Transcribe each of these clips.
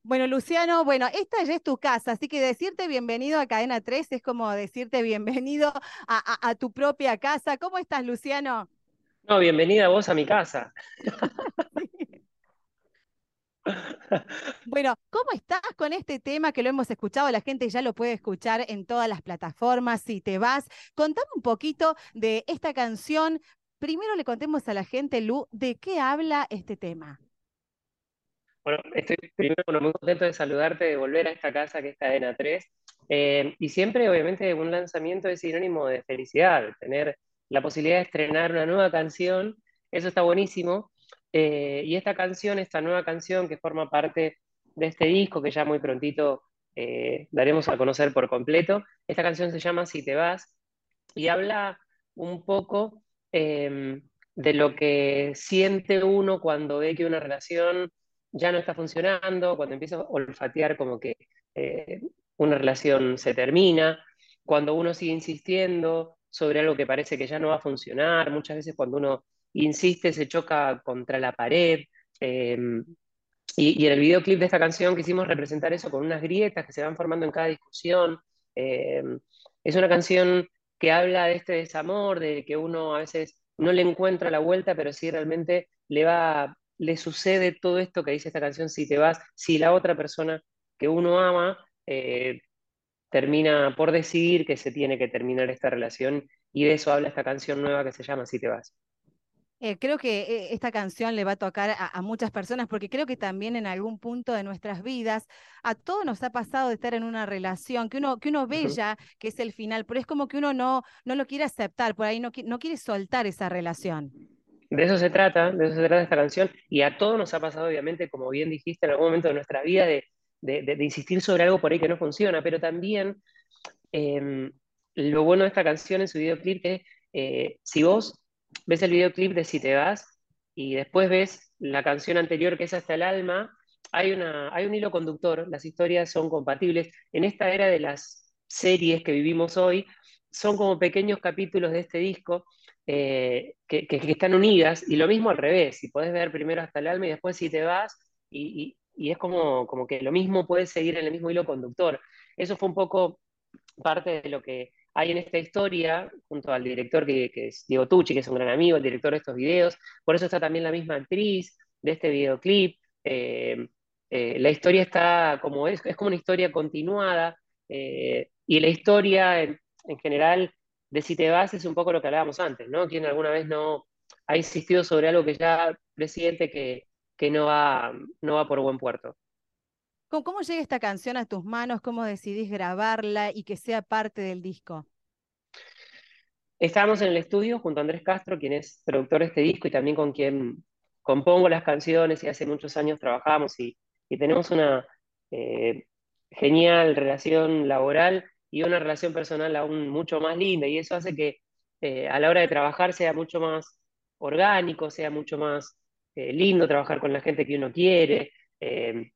Bueno, Luciano, bueno, esta ya es tu casa, así que decirte bienvenido a Cadena 3 es como decirte bienvenido a tu propia casa. ¿Cómo estás, Luciano? No, bienvenida vos a mi casa. Bueno, ¿cómo estás con este tema que lo hemos escuchado? La gente ya lo puede escuchar en todas las plataformas. Si te vas, contame un poquito de esta canción. Primero le contemos a la gente, Lu, de qué habla este tema. Bueno, estoy primero muy contento de saludarte, de volver a esta casa que es Cadena 3. Y siempre, obviamente, un lanzamiento es sinónimo de felicidad, de tener la posibilidad de estrenar una nueva canción. Eso está buenísimo. Y esta canción, esta nueva canción que forma parte de este disco que ya muy prontito daremos a conocer por completo, esta canción se llama Si te vas y habla un poco de lo que siente uno cuando ve que una relación ya no está funcionando, cuando empieza a olfatear como que eh, una relación se termina, cuando uno sigue insistiendo sobre algo que parece que ya no va a funcionar, muchas veces cuando uno insiste se choca contra la pared. eh, y en el videoclip de esta canción quisimos representar eso con unas grietas que se van formando en cada discusión. Eh, es una canción que habla de este desamor, de que uno a veces no le encuentra la vuelta, pero sí realmente le sucede todo esto que dice esta canción, si te vas, si la otra persona que uno ama termina por decidir que se tiene que terminar esta relación, y de eso habla esta canción nueva que se llama Si te vas. Creo que esta canción le va a tocar a muchas personas porque creo que también en algún punto de nuestras vidas a todos nos ha pasado de estar en una relación que uno ve Ujú. ya que es el final, pero es como que uno no lo quiere aceptar, por ahí no quiere soltar esa relación. De eso se trata esta canción, y a todos nos ha pasado, obviamente, como bien dijiste, en algún momento de nuestra vida, de insistir sobre algo por ahí que no funciona, pero también eh, lo bueno de esta canción en su videoclip es, si vos ves el videoclip de Si te vas y después ves la canción anterior que es Hasta el alma, hay un hilo conductor, las historias son compatibles. En esta era de las series que vivimos hoy, son como pequeños capítulos de este disco que están unidas, y lo mismo al revés, si podés ver primero Hasta el alma y después Si te vas, y es como que lo mismo puede seguir en el mismo hilo conductor. Eso fue un poco parte de lo que hay en esta historia, junto al director que es Diego Tucci, que es un gran amigo, el director de estos videos. Por eso está también la misma actriz de este videoclip. La historia está como es como una historia continuada, y la historia en general de Si te vas es un poco lo que hablábamos antes, ¿no? Quien alguna vez no ha insistido sobre algo que ya presiente que no va por buen puerto. ¿Cómo llega esta canción a tus manos? ¿Cómo decidís grabarla y que sea parte del disco? Estábamos en el estudio junto a Andrés Castro, quien es productor de este disco y también con quien compongo las canciones, y hace muchos años trabajamos, y tenemos una eh, genial relación laboral y una relación personal aún mucho más linda, y eso hace que a la hora de trabajar sea mucho más orgánico, sea mucho más lindo trabajar con la gente que uno quiere. eh,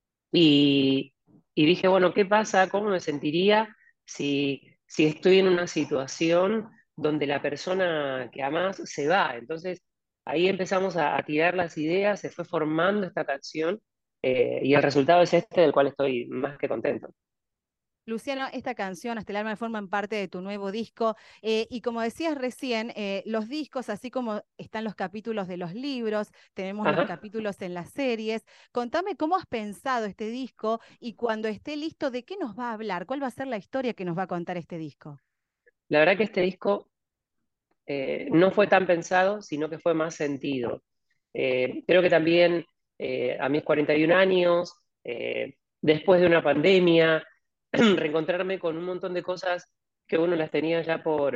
y, y dije, bueno, ¿qué pasa? ¿Cómo me sentiría si estoy en una situación donde la persona que amás se va? Entonces, ahí empezamos a tirar las ideas, se fue formando esta canción, y el resultado es este, del cual estoy más que contento. Luciano, esta canción, Hasta el alma, forman parte de tu nuevo disco. Y como decías recién, los discos, así como están los capítulos de los libros, tenemos los Ajá. capítulos en las series. Contame cómo has pensado este disco y cuando esté listo, ¿de qué nos va a hablar? ¿Cuál va a ser la historia que nos va a contar este disco? La verdad que este disco no fue tan pensado, sino que fue más sentido. Creo que también a mis 41 años, después de una pandemia, reencontrarme con un montón de cosas que uno las tenía ya por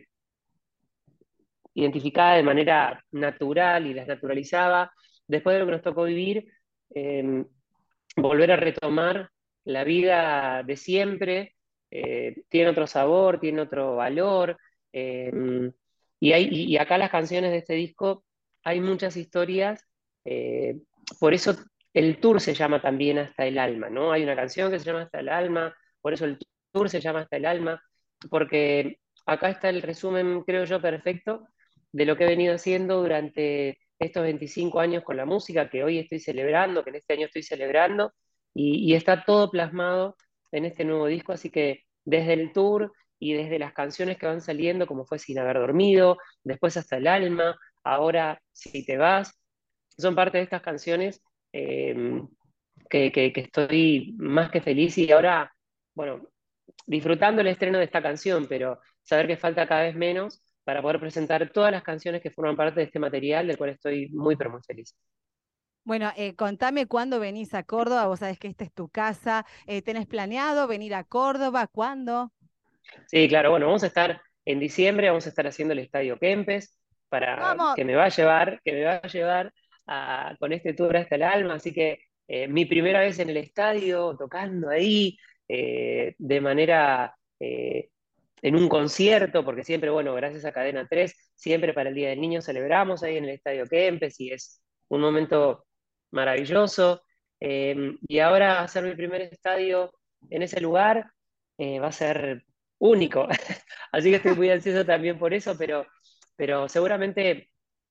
identificada de manera natural y las naturalizaba, después de lo que nos tocó vivir, eh, volver a retomar la vida de siempre, tiene otro sabor, tiene otro valor. eh, y acá las canciones de este disco hay muchas historias, eh, por eso el tour se llama también Hasta el alma, ¿no? Hay una canción que se llama Hasta el alma, por eso el tour se llama Hasta el alma, porque acá está el resumen, creo yo, perfecto de lo que he venido haciendo durante estos 25 años con la música, que hoy estoy celebrando, que en este año estoy celebrando, y está todo plasmado en este nuevo disco, así que desde el tour y desde las canciones que van saliendo, como fue Sin haber dormido, después hasta El alma, ahora Si te vas, son parte de estas canciones eh, que estoy más que feliz y ahora, bueno, disfrutando el estreno de esta canción, pero saber que falta cada vez menos para poder presentar todas las canciones que forman parte de este material, del cual estoy muy, pero muy feliz. Bueno, contame cuándo venís a Córdoba, vos sabés que esta es tu casa, ¿tenés planeado venir a Córdoba? ¿Cuándo? Sí, claro, bueno, vamos a estar en diciembre, vamos a estar haciendo el Estadio Kempes, para, Vamos. que me va a llevar con este tour hasta el alma, así que mi primera vez en el estadio, tocando ahí, de manera, en un concierto, porque siempre, bueno, gracias a Cadena 3 siempre para el Día del Niño celebramos ahí en el Estadio Kempes y es un momento maravilloso. Y ahora hacer mi primer estadio en ese lugar va a ser único. Así que estoy muy ansioso también por eso, pero seguramente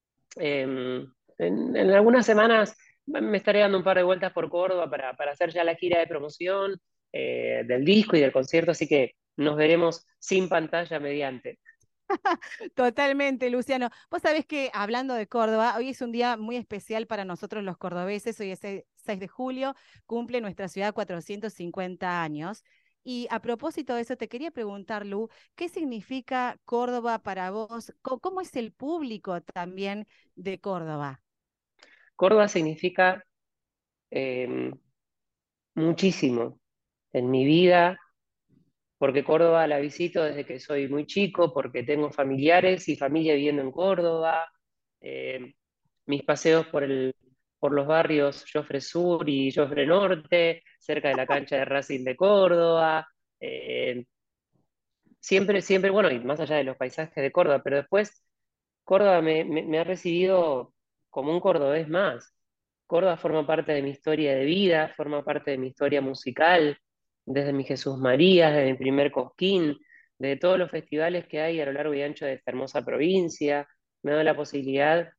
en algunas semanas me estaré dando un par de vueltas por Córdoba para hacer ya la gira de promoción del disco y del concierto, así que nos veremos sin pantalla mediante. Totalmente, Luciano. Vos sabés que hablando de Córdoba, hoy es un día muy especial para nosotros los cordobeses. Hoy es el 6 de julio, cumple nuestra ciudad 450 años. Y a propósito de eso, te quería preguntar, Lu, ¿qué significa Córdoba para vos? ¿Cómo es el público también de Córdoba? Córdoba significa eh, muchísimo en mi vida, porque Córdoba la visito desde que soy muy chico, porque tengo familiares y familia viviendo en Córdoba. Eh, Mis paseos por los barrios Jofre Sur y Jofre Norte, cerca de la cancha de Racing de Córdoba. eh, Siempre, siempre, bueno, y más allá de los paisajes de Córdoba, pero después Córdoba me ha recibido como un cordobés más. Córdoba forma parte de mi historia de vida, forma parte de mi historia musical, desde mi Jesús María, desde mi primer Cosquín, de todos los festivales que hay a lo largo y ancho de esta hermosa provincia. Me ha dado la posibilidad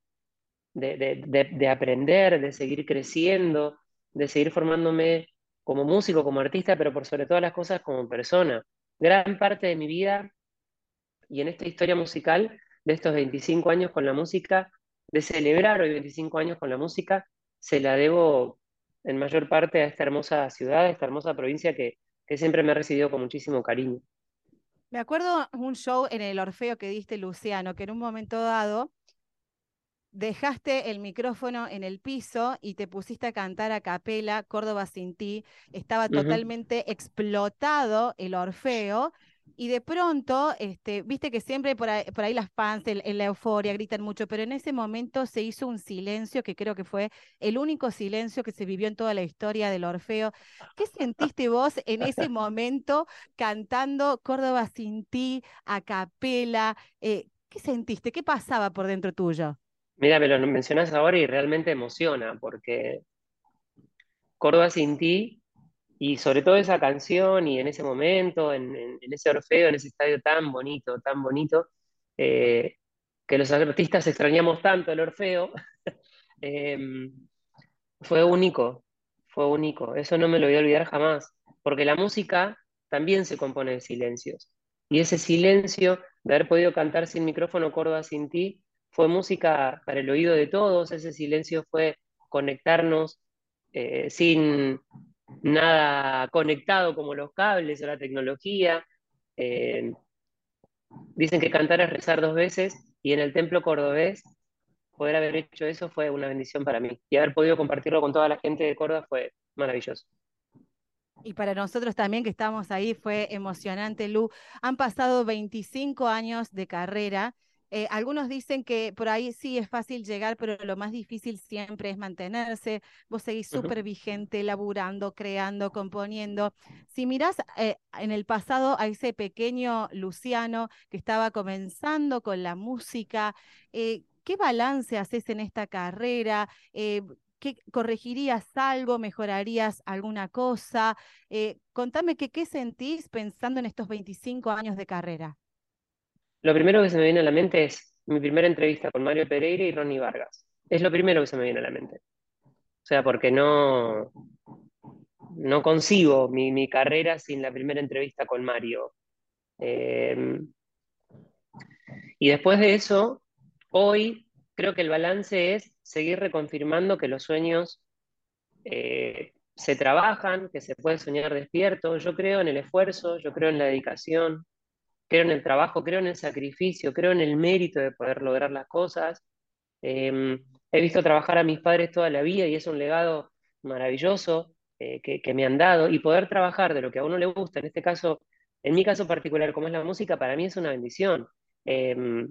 de aprender, de seguir creciendo, de seguir formándome como músico, como artista, pero por sobre todas las cosas como persona. Gran parte de mi vida y en esta historia musical de estos 25 años con la música, de celebrar hoy 25 años con la música, se la debo en mayor parte a esta hermosa ciudad, a esta hermosa provincia que siempre me ha recibido con muchísimo cariño. Me acuerdo un show en el Orfeo que diste, Luciano, que en un momento dado dejaste el micrófono en el piso y te pusiste a cantar a capela Córdoba sin ti. Estaba Ujú. totalmente explotado el Orfeo. Y de pronto, viste que siempre por ahí las fans en la euforia gritan mucho, pero en ese momento se hizo un silencio que creo que fue el único silencio que se vivió en toda la historia del Orfeo. ¿Qué sentiste vos en ese momento cantando Córdoba sin ti, a capela? ¿Qué sentiste? ¿Qué pasaba por dentro tuyo? Mira, me lo mencionas ahora y realmente emociona, porque Córdoba sin ti, y sobre todo esa canción y en ese momento, en ese Orfeo, en ese estadio tan bonito, eh, que los artistas extrañamos tanto el Orfeo, eh, fue único, fue único. Eso no me lo voy a olvidar jamás, porque la música también se compone de silencios. Y ese silencio de haber podido cantar sin micrófono Córdoba sin ti fue música para el oído de todos. Ese silencio fue conectarnos sin nada conectado como los cables o la tecnología. Eh, Dicen que cantar es rezar dos veces y en el templo cordobés poder haber hecho eso fue una bendición para mí. Y haber podido compartirlo con toda la gente de Córdoba fue maravilloso. Y para nosotros también que estamos ahí fue emocionante, Lu. Han pasado 25 años de carrera. Algunos dicen que por ahí sí es fácil llegar, pero lo más difícil siempre es mantenerse. Vos seguís Ujú. súper vigente, laburando, creando, componiendo. Si mirás en el pasado a ese pequeño Luciano que estaba comenzando con la música, ¿qué balance haces en esta carrera? ¿Qué corregirías algo? ¿Mejorarías alguna cosa? Contame qué sentís pensando en estos 25 años de carrera. Lo primero que se me viene a la mente es mi primera entrevista con Mario Pereira y Ronnie Vargas. Es lo primero que se me viene a la mente. O sea, porque no concibo mi carrera sin la primera entrevista con Mario. Eh, y después de eso, hoy creo que el balance es seguir reconfirmando que los sueños se trabajan, que se puede soñar despierto. Yo creo en el esfuerzo, yo creo en la dedicación, creo en el trabajo, creo en el sacrificio, creo en el mérito de poder lograr las cosas. Eh, He visto trabajar a mis padres toda la vida y es un legado maravilloso que me han dado. Y poder trabajar de lo que a uno le gusta, en este caso, en mi caso particular, como es la música, para mí es una bendición. Eh,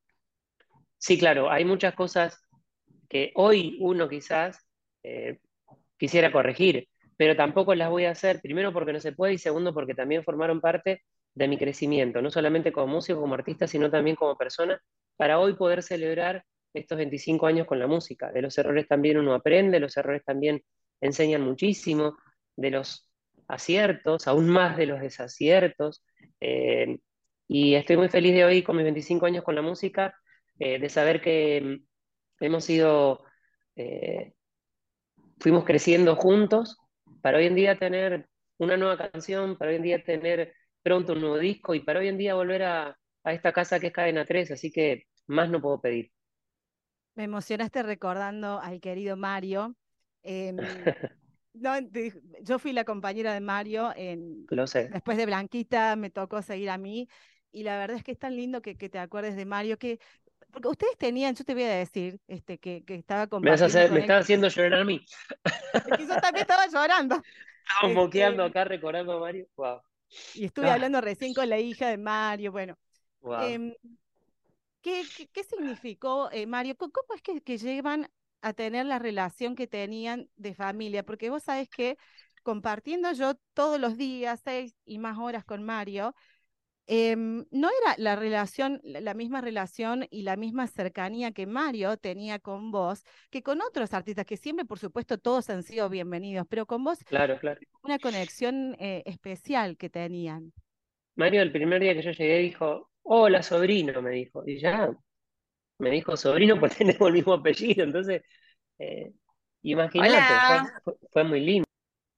sí, claro, hay muchas cosas que hoy uno quizás eh, quisiera corregir, pero tampoco las voy a hacer, primero porque no se puede y segundo porque también formaron parte de mi crecimiento, no solamente como músico, como artista, sino también como persona, para hoy poder celebrar estos 25 años con la música. De los errores también uno aprende, los errores también enseñan muchísimo, de los aciertos, aún más de los desaciertos. eh, y estoy muy feliz de hoy con mis 25 años con la música, de saber que hemos ido eh, fuimos creciendo juntos para hoy en día tener una nueva canción, para hoy en día tener pronto un nuevo disco y para hoy en día volver a esta casa que es Cadena 3, así que más no puedo pedir. Me emocionaste recordando al querido Mario. Em, no, yo fui la compañera de Mario Lo sé. después de Blanquita, me tocó seguir a mí, y la verdad es que es tan lindo que te acuerdes de Mario, porque ustedes tenían, yo te voy a decir, que estaba compartiendo Me con él, estás haciendo llorar a mí. que yo también estaba llorando, Estamos este, moqueando acá recordando a Mario. Wow. y estuve Ah, hablando recién con la hija de Mario, bueno, wow. em, ¿qué significó, Mario? ¿Cómo es que llevan a tener la relación que tenían de familia? Porque vos sabés que compartiendo yo todos los días, 6 y más horas con Mario, no era la relación, la misma relación y la misma cercanía que Mario tenía con vos, que con otros artistas, que siempre, por supuesto, todos han sido bienvenidos, pero con vos, Claro, claro. una conexión especial que tenían. Mario el primer día que yo llegué dijo, hola sobrino, me dijo. Y ya me dijo sobrino pues tenemos el mismo apellido. Entonces, eh, imagínate, Hola, fue muy lindo.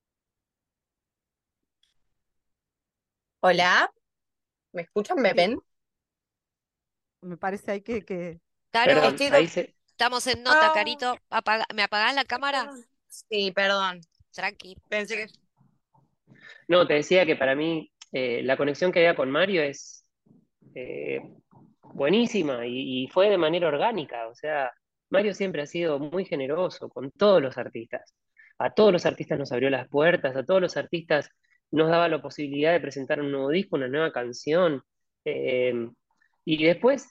hola, ¿me escuchan? ¿Me Sí, ven? me parece ahí que Caro, Perdón, Estoy ahí se... estamos en nota, Ah, Carito. ¿Me apagás la ay, cámara? perdón. Sí, perdón. Tranqui. Pensé que. No, te decía que para mí la conexión que había con Mario es eh, buenísima y fue de manera orgánica. O sea, Mario siempre ha sido muy generoso con todos los artistas. A todos los artistas nos abrió las puertas, a todos los artistas nos daba la posibilidad de presentar un nuevo disco, una nueva canción. eh, y después,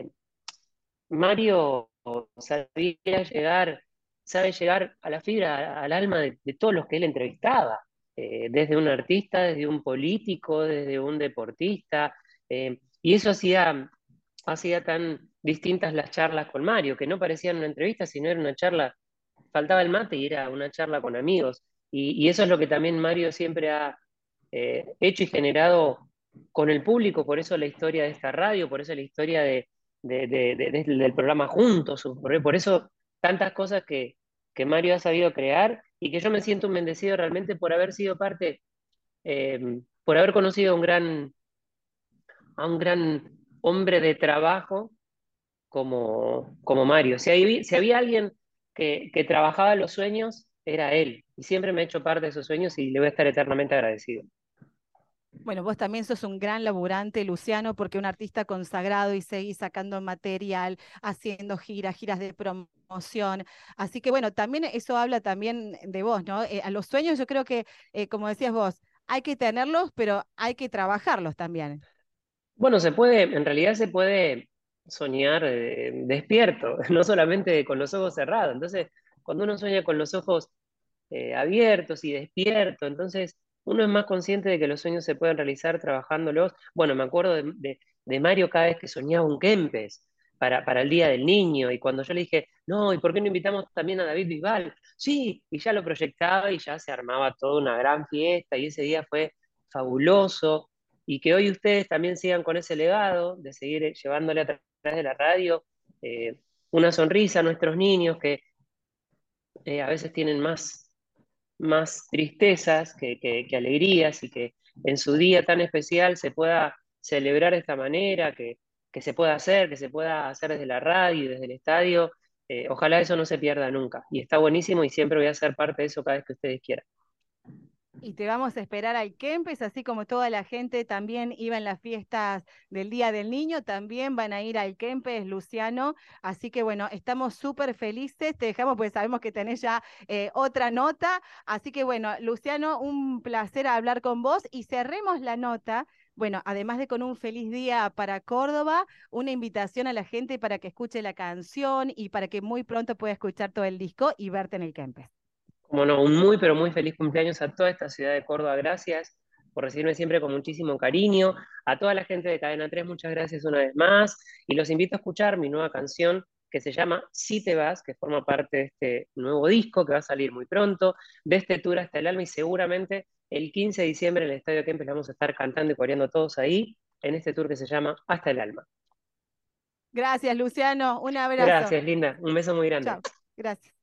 Mario sabía llegar, sabe llegar a la fibra, al alma de todos los que él entrevistaba, desde un artista, desde un político, desde un deportista, y eso hacía tan distintas las charlas con Mario, que no parecían una entrevista, sino era una charla, faltaba el mate y era una charla con amigos, y eso es lo que también Mario siempre ha hecho y generado con el público, por eso la historia de esta radio, por eso la historia del programa Juntos, por eso tantas cosas que Mario ha sabido crear y que yo me siento un bendecido realmente por haber sido parte, por haber conocido a un gran hombre de trabajo como Mario. Si había alguien que trabajaba los sueños, era él. Y siempre me ha hecho parte de esos sueños y le voy a estar eternamente agradecido. bueno, vos también sos un gran laburante, Luciano, porque un artista consagrado y seguís sacando material, haciendo giras de promoción. Así que bueno, también eso habla también de vos, ¿no? A los sueños yo creo que, como decías vos, hay que tenerlos, pero hay que trabajarlos también. Bueno, en realidad se puede soñar despierto, no solamente con los ojos cerrados. Entonces, cuando uno sueña con los ojos abiertos y despierto, entonces uno es más consciente de que los sueños se pueden realizar trabajándolos. Bueno, me acuerdo de Mario cada vez que soñaba un Kempes para el Día del Niño, y cuando yo le dije, no, ¿y por qué no invitamos también a David Bisbal? Sí, y ya lo proyectaba y ya se armaba toda una gran fiesta, y ese día fue fabuloso y que hoy ustedes también sigan con ese legado de seguir llevándole a través de la radio una sonrisa a nuestros niños que a veces tienen más, más tristezas que alegrías y que en su día tan especial se pueda celebrar de esta manera, que que se pueda hacer desde la radio y desde el estadio. Ojalá eso no se pierda nunca. Y está buenísimo y siempre voy a ser parte de eso cada vez que ustedes quieran. Y te vamos a esperar al Kempes, así como toda la gente también iba en las fiestas del Día del Niño, también van a ir al Kempes, Luciano. Así que bueno, estamos súper felices. Te dejamos porque sabemos que tenés ya otra nota. Así que bueno, Luciano, un placer hablar con vos y cerremos la nota. Bueno, además de con un feliz día para Córdoba, una invitación a la gente para que escuche la canción y para que muy pronto pueda escuchar todo el disco y verte en el Kempes. Como no, un muy, pero muy feliz cumpleaños a toda esta ciudad de Córdoba. Gracias por recibirme siempre con muchísimo cariño. A toda la gente de Cadena 3, muchas gracias una vez más. Y los invito a escuchar mi nueva canción que se llama Si te vas, que forma parte de este nuevo disco que va a salir muy pronto, de este tour hasta el alma. Y seguramente el 15 de diciembre en el Estadio Kempes la vamos a estar cantando y coreando todos ahí, en este tour que se llama Hasta el alma. Gracias, Luciano. Un abrazo. Gracias, linda. Un beso muy grande. Chao. Gracias.